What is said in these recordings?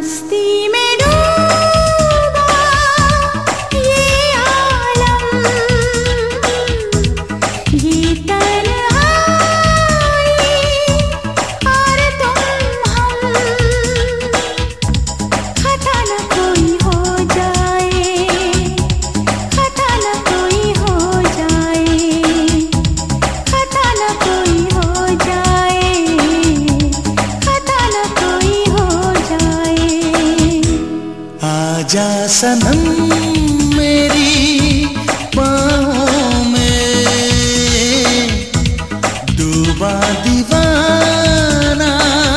मस्ती में डूबा ये आलम, ये तन्हाई और तुम हम, खता न कोई हो जाए, खता न कोई हो जाए, खता न कोई हो जाए, खता न कोई हो जाए। आजा सनम मेरी बाहों में, डूबा दीवाना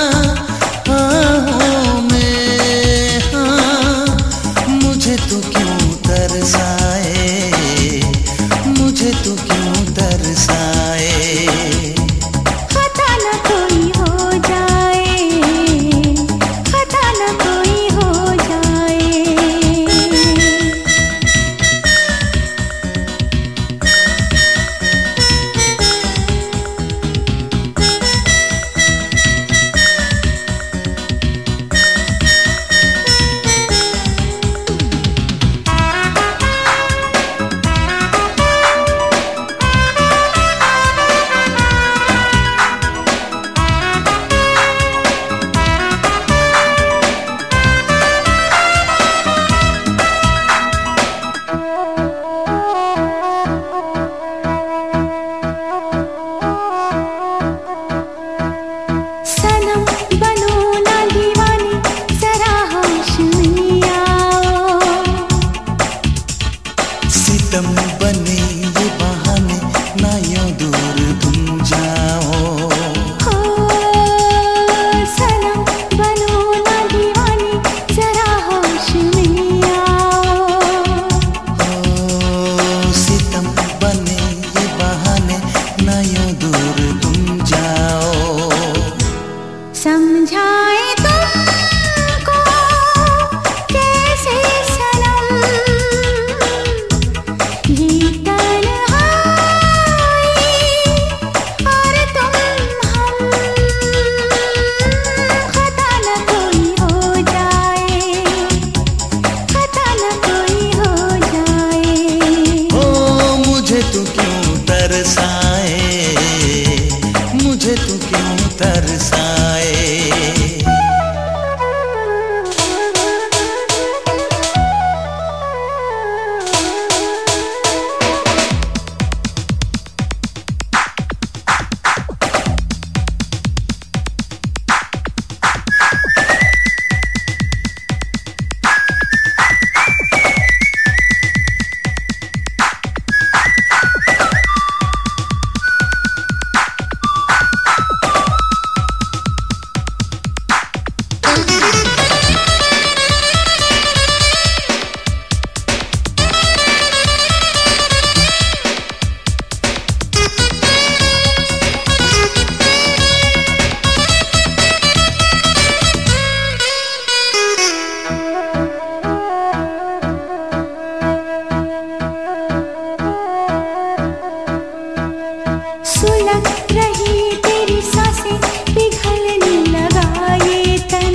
बाहों में। हाँ, मुझे तो क्यों तरसाए, मुझे तो क्यों तरसाए। खता न कोई हो जाए, खता न कोई हो जाए। सनम बनो ना दीवानी, जरा होश में आओ। सितम बने ये बहाने, ना यूं दूर तुम जाओ। हो सनम बनो ना दीवानी, जरा होश में आओ। ओ सितम बने ये बहाने, ना यूं दूर तुम जाओ। समझाए तुमको कैसे सनम, ये तन्हाई और तुम हम, खता न कोई हो जाए, खता न कोई हो जाए। ओ मुझे तू क्यों तरसाए, मुझे तू क्यों तरसाए। सुलग रही तेरी सांसें, पिघलने लगा ये तन।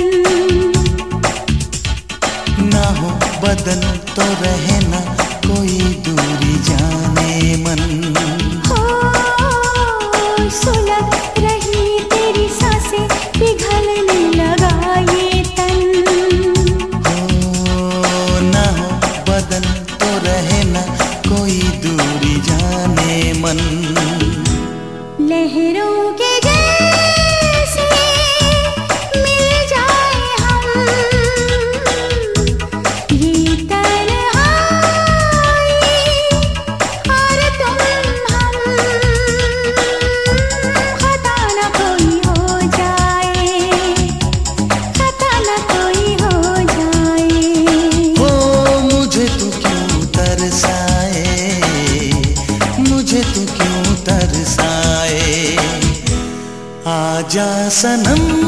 ना हो बदन तो रहे ना कोई दूरी जाने मन। हो सुलग रही तेरी सांसें, पिघलने लगा ये तन। हो ना हो बदन तो रहे ना कोई दूरी जाने मन। लहरों के जैसे मिल जाए हम, ये तन्हाई और तुम हम, खता न कोई हो जाए, खता न कोई हो जाए। ओ मुझे तू क्यों तरसाए, मुझे तू क्यों तरसाए। आजा सनम